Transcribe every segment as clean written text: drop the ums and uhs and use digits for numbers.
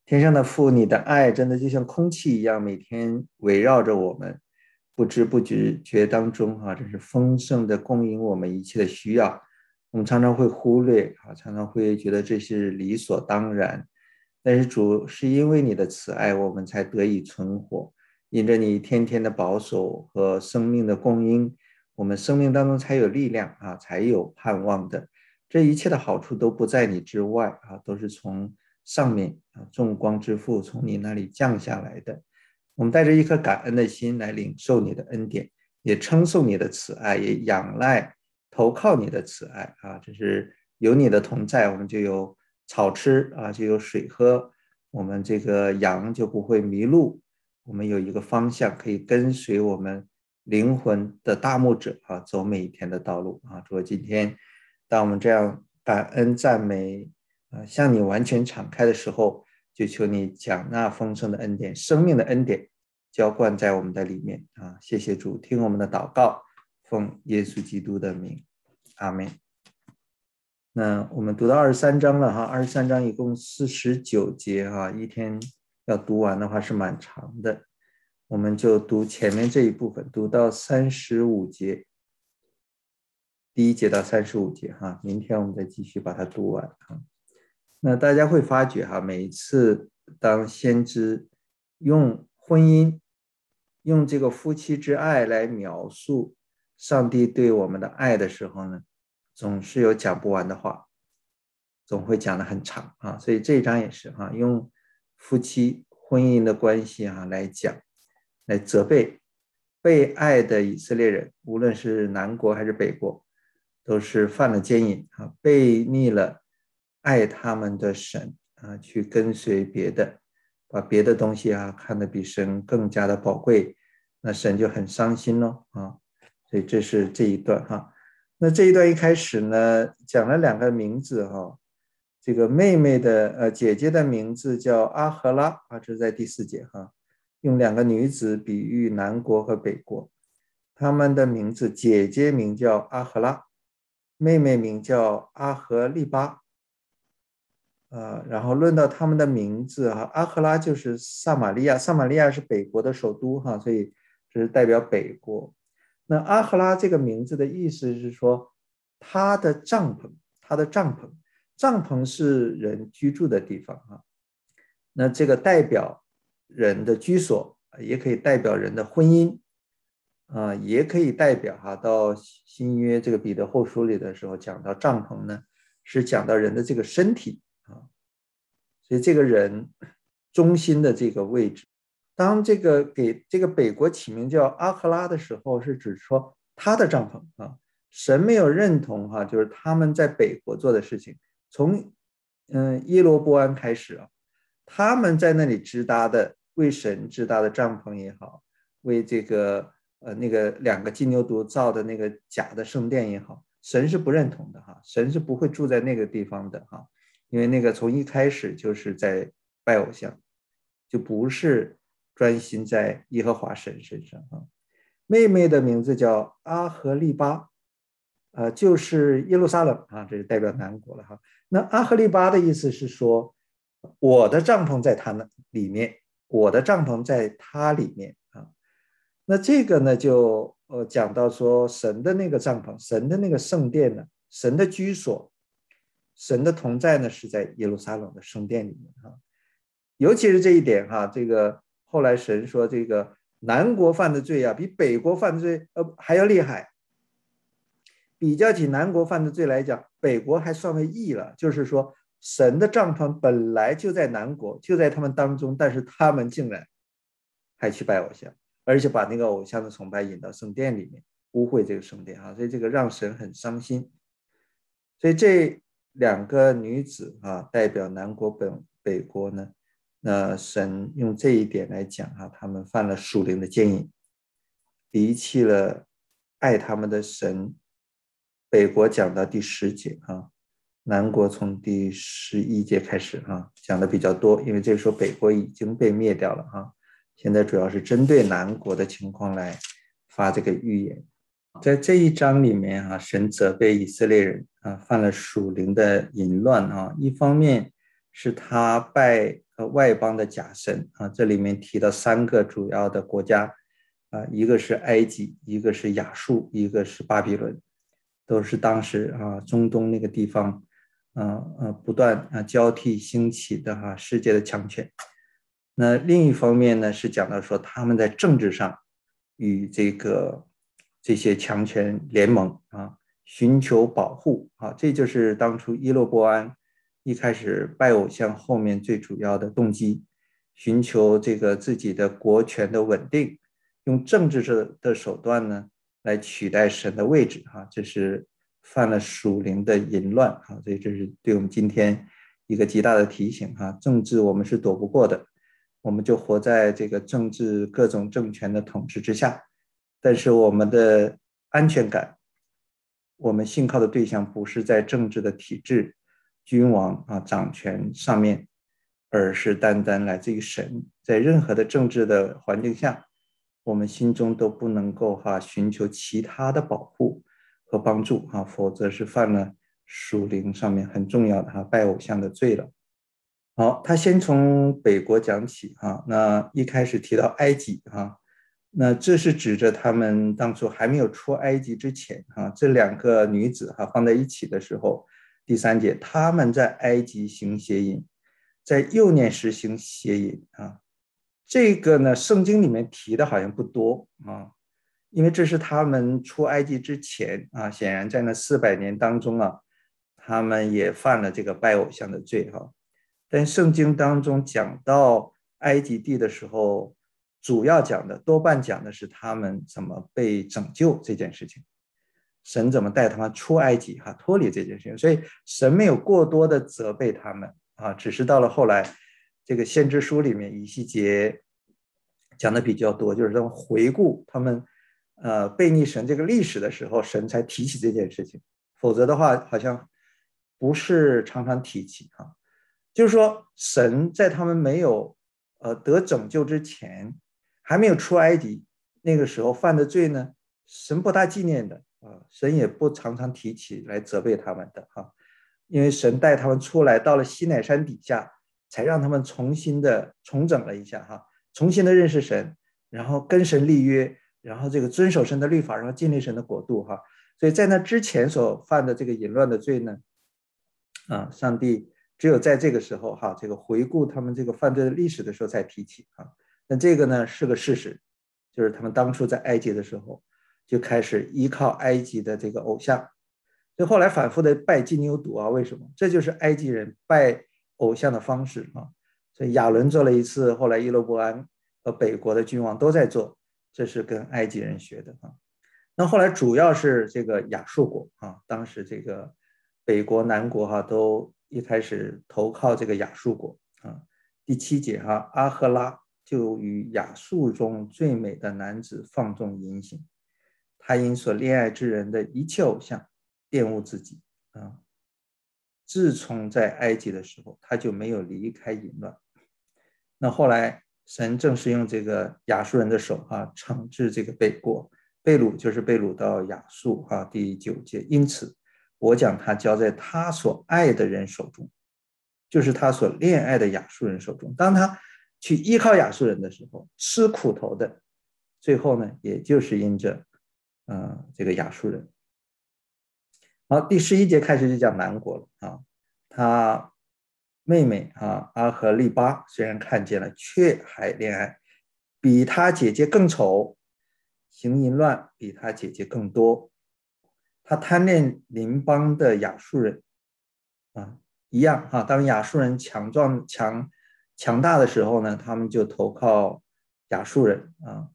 天上的父，你的爱真的就像空气一样，每天围绕着我们，不知不觉当中，真是丰盛的供应我们一切的需要。我们常常会忽略，常常会觉得这是理所当然。但是主是因为你的慈爱，我们才得以存活。因着你天天的保守和生命的供应，我们生命当中才有力量，才有盼望的。这一切的好处都不在你之外，都是从上面众光之父从你那里降下来的。我们带着一颗感恩的心来领受你的恩典，也称颂你的慈爱，也仰赖投靠你的慈爱这是有你的同在，我们就有草吃就有水喝，我们这个羊就不会迷路，我们有一个方向可以跟随我们灵魂的大牧者走每一天的道路主要今天当我们这样感恩赞美向你完全敞开的时候，就求你将那丰盛的恩典、生命的恩典浇灌在我们的里面谢谢主，听我们的祷告，奉耶稣基督的名，阿们。那我们读到23章了23章一共49节一天要读完的话是蛮长的，我们就读前面这一部分，读到35节，第1节到35节明天我们再继续把它读完那大家会发觉每一次当先知用婚姻，用这个夫妻之爱来描述上帝对我们的爱的时候呢，总是有讲不完的话，总会讲得很长所以这一章也是用夫妻婚姻的关系来讲，来责备被爱的以色列人，无论是南国还是北国，都是犯了奸淫背逆了爱他们的神去跟随别的，把别的东西看得比神更加的宝贵，那神就很伤心咯所以这是这一段那这一段一开始呢，讲了2个名字这个妹妹的姐姐的名字叫阿荷拉这是在第4节用2个女子比喻南国和北国，她们的名字，姐姐名叫阿荷拉，妹妹名叫阿荷利巴然后论到他们的名字阿荷拉就是撒玛利亚，撒玛利亚是北国的首都所以这是代表北国。那阿荷拉这个名字的意思是说，他的帐篷，帐篷是人居住的地方那这个代表人的居所，也可以代表人的婚姻也可以代表到新约这个彼得后书里的时候讲到帐篷呢，是讲到人的这个身体所以这个人中心的这个位置，当这个给这个北国起名叫阿赫拉的时候，是指说他的帐篷神没有认同就是他们在北国做的事情，从耶罗波安开始他们在那里支搭的为神支搭的帐篷也好，为这个那个2个金牛犊造的那个假的圣殿也好，神是不认同的神是不会住在那个地方的因为那个从一开始就是在拜偶像，就不是专心在耶和华神身上妹妹的名字叫阿荷利巴就是耶路撒冷这是代表南国了那阿荷利巴的意思是说，我的帐篷在他那里面，我的帐篷在他里面那这个呢就讲到说神的那个帐篷，神的那个圣殿呢，神的居所，神的同在呢是在耶路撒冷的圣殿里面尤其是这一点这个后来神说这个南国犯的罪比北国犯的罪还要厉害，比较起南国犯的罪来讲，北国还算为义了，就是说神的帐篷本来就在南国，就在他们当中，但是他们竟然还去拜偶像，而且把那个偶像的崇拜引到圣殿里面，污秽这个圣殿所以这个让神很伤心。所以这2个女子代表南国北国呢，那神用这一点来讲他们犯了属灵的奸淫，离弃了爱他们的神。北国讲到第10节南国从第11节开始讲的比较多，因为这个时候北国已经被灭掉了现在主要是针对南国的情况来发这个预言。在这一章里面神责备以色列人犯了属灵的淫乱一方面是他拜外邦的假神啊，这里面提到3个主要的国家啊，一个是埃及，一个是亚述，一个是巴比伦，都是当时啊中东那个地方不断交替兴起的世界的强权。那另一方面呢，是讲到说他们在政治上与这些强权联盟寻求保护这就是当初伊洛波安一开始拜偶像后面最主要的动机，寻求这个自己的国权的稳定，用政治的手段呢来取代神的位置这是犯了属灵的淫乱所以这是对我们今天一个极大的提醒政治我们是躲不过的，我们就活在这个政治各种政权的统治之下，但是我们的安全感，我们信靠的对象不是在政治的体制、君王掌权上面，而是单单来自于神。在任何的政治的环境下，我们心中都不能够寻求其他的保护和帮助否则是犯了属灵上面很重要的拜偶像的罪了。好，他先从北国讲起那一开始提到埃及那这是指着他们当初还没有出埃及之前这2个女子放在一起的时候，第3节，他们在埃及行邪淫，在幼年时行邪淫这个呢，圣经里面提的好像不多因为这是他们出埃及之前显然在那400年当中他们也犯了这个拜偶像的罪但圣经当中讲到埃及地的时候，主要讲的多半讲的是他们怎么被拯救这件事情，神怎么带他们出埃及脱离这件事情，所以神没有过多的责备他们只是到了后来这个先知书里面以西结讲的比较多，就是他们回顾他们背逆神这个历史的时候，神才提起这件事情，否则的话好像不是常常提起就是说神在他们没有得拯救之前，还没有出埃及，那个时候犯的罪呢，神不大纪念的神也不常常提起来责备他们的因为神带他们出来到了西乃山底下，才让他们重新的重整了一下重新的认识神，然后跟神立约，然后这个遵守神的律法，然后建立神的国度所以在那之前所犯的这个淫乱的罪呢上帝只有在这个时候这个回顾他们这个犯罪的历史的时候才提起那这个呢是个事实，就是他们当初在埃及的时候就开始依靠埃及的这个偶像，所以后来反复的拜金牛犊为什么？这就是埃及人拜偶像的方式所以亚伦做了一次，后来伊罗波安和北国的君王都在做，这是跟埃及人学的那后来主要是这个亚述国当时这个北国南国都一开始投靠这个亚述国第7节阿赫拉就与亚述中最美的男子放纵淫行，他因所恋爱之人的一切偶像玷污自己自从在埃及的时候，他就没有离开淫乱。那后来神正是用这个亚述人的手惩治这个北国，被掳就是被掳到亚述第9节，因此我将他交在他所爱的人手中，就是他所恋爱的亚述人手中。当他去依靠亚述人的时候，吃苦头的最后呢，也就是因着这个亚述人。好，第11节开始就讲南国了他妹妹阿和利巴虽然看见了，却还恋爱，比他姐姐更丑，行淫乱比他姐姐更多。他贪恋邻邦的亚述人一样当亚述人强大的时候呢，他们就投靠亚述人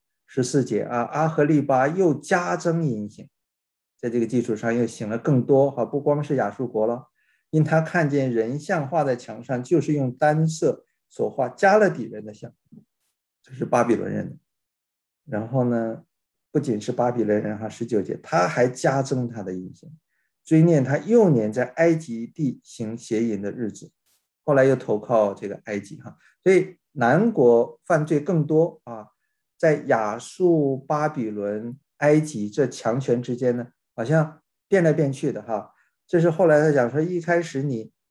14节阿和利巴又加增淫行，在这个基础上又行了更多不光是亚述国了，因他看见人像画在墙上，就是用单色所画加勒底人的像，这是巴比伦人的。然后呢，不仅是巴比伦人19节，他还加增他的淫行，追念他幼年在埃及地行邪淫的日子，后来又投靠这个埃及所以南国犯罪更多在亚述、巴比伦、埃及这强权之间呢，好像变来变去的这是后来他讲说，一开始你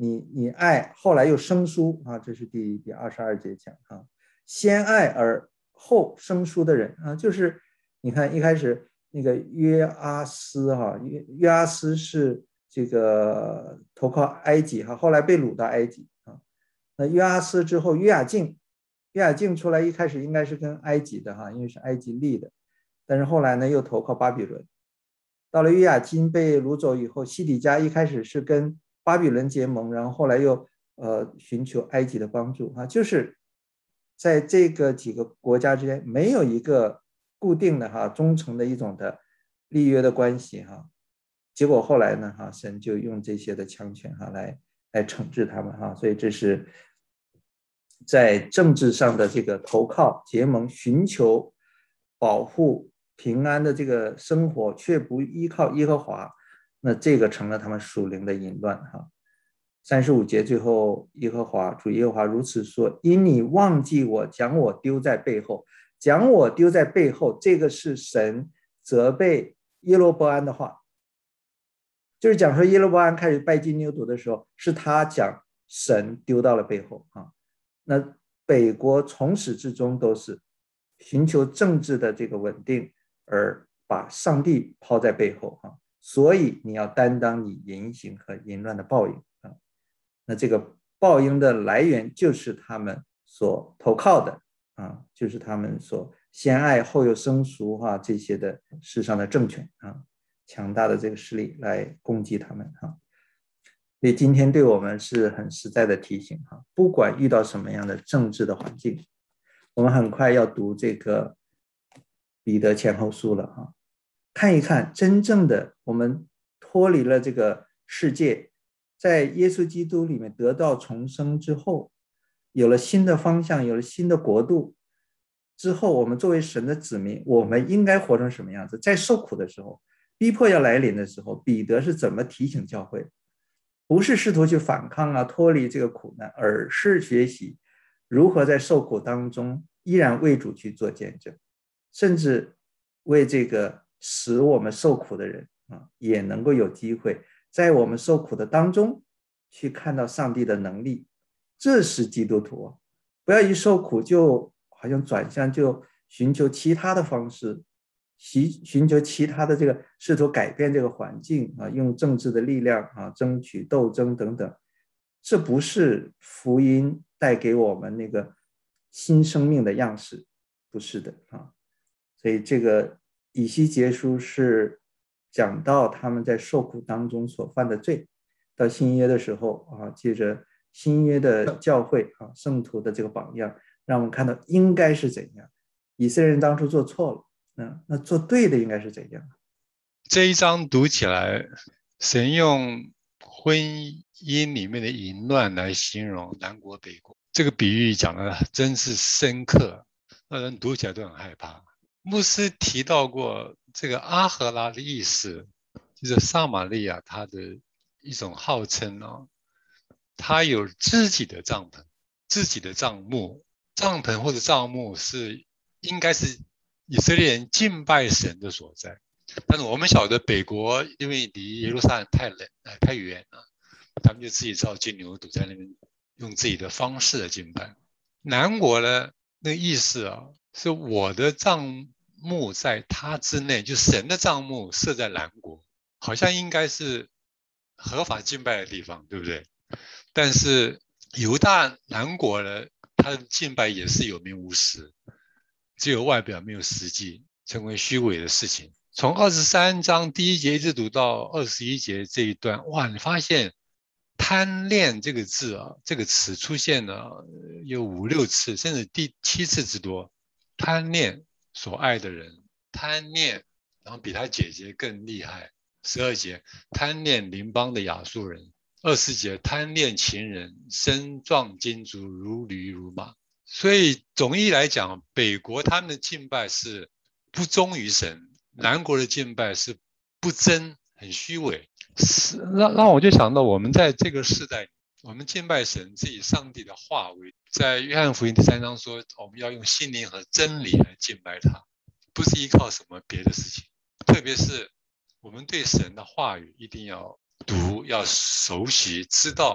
你爱，后来又生疏啊，这是第22节讲啊，先爱而后生疏的人啊，就是你看一开始那个约阿斯哈，约阿斯是这个投靠埃及哈，后来被掳到埃及啊。那约阿斯之后，约雅敬出来一开始应该是跟埃及的哈，因为是埃及立的，但是后来呢又投靠巴比伦。到了约雅金被掳走以后，西底家一开始是跟巴比伦结盟，然后后来又寻求埃及的帮助啊，就是在这个几个国家之间没有一个固定的哈忠诚的一种的立约的关系哈，结果后来呢哈神就用这些的强权哈来惩治他们哈，所以这是在政治上的这个投靠结盟，寻求保护平安的这个生活，却不依靠耶和华，那这个成了他们属灵的淫乱哈。35节最后，主耶和华如此说：因你忘记我，将我丢在背后，将我丢在背后，这个是神责备耶罗波安的话，就是讲说耶罗波安开始拜金牛犊的时候，是他讲神丢到了背后啊。那北国从始至终都是寻求政治的这个稳定，而把上帝抛在背后啊，所以你要担当你淫行和淫乱的报应啊。那这个报应的来源就是他们所投靠的啊，就是他们所先爱后又生疏啊这些的世上的政权啊，强大的这个势力来攻击他们啊。所以今天对我们是很实在的提醒哈，不管遇到什么样的政治的环境，我们很快要读这个彼得前后书了哈，看一看真正的我们脱离了这个世界，在耶稣基督里面得到重生之后，有了新的方向，有了新的国度之后，我们作为神的子民，我们应该活成什么样子？在受苦的时候，逼迫要来临的时候，彼得是怎么提醒教会？不是试图去反抗啊，脱离这个苦难，而是学习如何在受苦当中依然为主去做见证，甚至为这个使我们受苦的人啊，也能够有机会在我们受苦的当中去看到上帝的能力。这是基督徒啊，不要一受苦就好像转向就寻求其他的方式，寻求其他的这个试图改变这个环境啊，用政治的力量啊，争取斗争等等，这不是福音带给我们那个新生命的样式，不是的啊。所以这个以西结书是讲到他们在受苦当中所犯的罪，到新约的时候啊，借着新约的教会啊，圣徒的这个榜样，让我们看到应该是怎样。以色列人当初做错了。那做对的应该是怎样？ 这一章读起来，神用婚姻里面的淫乱来形容南国北国，这个比喻讲的真是深刻，让人读起来都很害怕。牧师提到过这个阿荷拉的意思，就是撒玛利亚她的一种号称啊，她有自己的帐篷、自己的帐幕，帐篷或者帐幕应该是以色列人敬拜神的所在。但是我们晓得北国因为离耶路撒冷太远了，他们就自己造金牛犊在那边用自己的方式来敬拜。南国呢，那个意思啊，是我的帐幕在他之内，就神的帐幕设在南国，好像应该是合法敬拜的地方，对不对？但是犹大南国呢，他的敬拜也是有名无实，只有外表没有实际，成为虚伪的事情。从23章第1节一直读到21节这一段，哇，你发现贪恋这个字啊，这个词出现了有5、6次，甚至第7次之多。贪恋所爱的人，贪恋，然后比他姐姐更厉害。12节，贪恋邻邦的亚述人。24节，贪恋情人，身壮筋足，如驴如马。所以总意来讲，北国他们的敬拜是不忠于神，南国的敬拜是不真，很虚伪。让我就想到，我们在这个时代，我们敬拜神，是以上帝的话为，在约翰福音第3章说，我们要用心灵和真理来敬拜他，不是依靠什么别的事情。特别是我们对神的话语一定要读，要熟悉，知道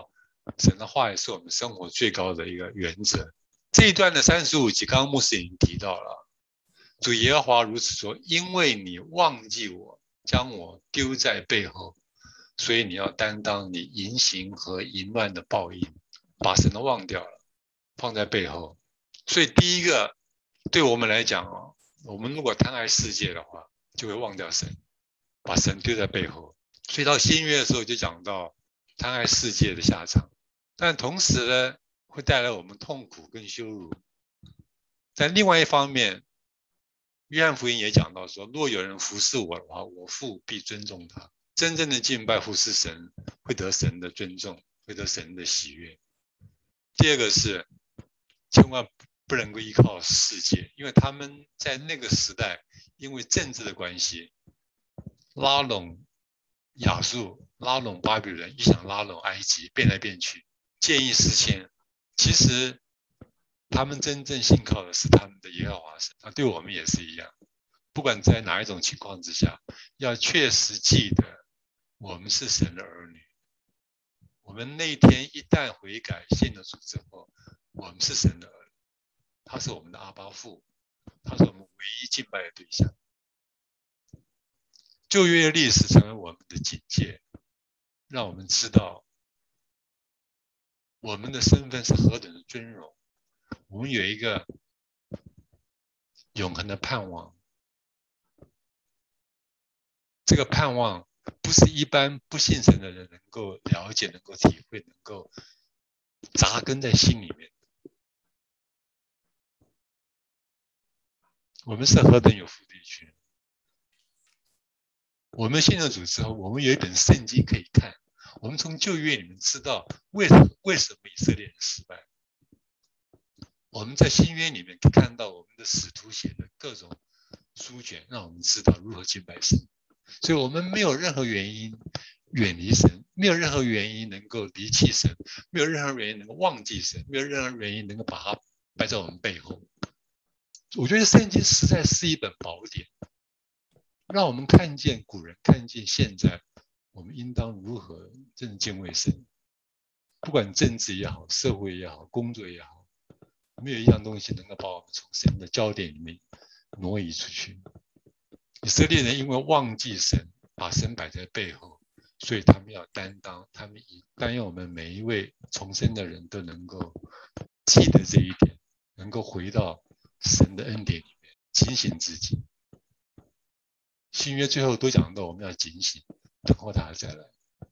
神的话也是我们生活最高的一个原则。这一段的35节，刚刚牧师已经提到了，主耶和华如此说：因为你忘记我，将我丢在背后，所以你要担当你淫行和淫乱的报应，把神都忘掉了，放在背后。所以第一个，对我们来讲我们如果贪爱世界的话，就会忘掉神，把神丢在背后。所以到新约的时候就讲到贪爱世界的下场，但同时呢，会带来我们痛苦跟羞辱。但另外一方面，约翰福音也讲到说，若有人服侍我的话，我父必尊重他。真正的敬拜服侍神，会得神的尊重，会得神的喜悦。第二个是，千万不能够依靠世界，因为他们在那个时代，因为政治的关系，拉拢亚述，拉拢巴比伦，又想拉拢埃及，变来变去，见异思迁。其实他们真正信靠的是他们的耶和华神，对我们也是一样。不管在哪一种情况之下，要确实记得我们是神的儿女。我们那一天一旦悔改信了主之后，我们是神的儿女，他是我们的阿爸父，他是我们唯一敬拜的对象。旧约的历史成为我们的警戒，让我们知道我们的身份是何等的尊荣，我们有一个永恒的盼望。这个盼望不是一般不信神的人能够了解、能够体会、能够扎根在心里面。我们是何等有福的一群人！我们信了主之后，我们有一本圣经可以看。我们从旧约里面知道为什么以色列人失败。我们在新约里面可以看到我们的使徒写的各种书卷，让我们知道如何敬拜神。所以我们没有任何原因远离神，没有任何原因能够离弃神，没有任何原因能够忘记神，没有任何原因能够把它摆在我们背后。我觉得圣经实在是一本宝典，让我们看见古人，看见现在，我们应当如何真敬畏神。不管政治也好，社会也好，工作也好，没有一样东西能够把我们从神的焦点里面挪移出去。以色列人因为忘记神，把神摆在背后，所以他们要担当，他们但愿我们每一位重生的人都能够记得这一点，能够回到神的恩典里面，警醒自己。新约最后都讲到我们要警醒，等候他再来。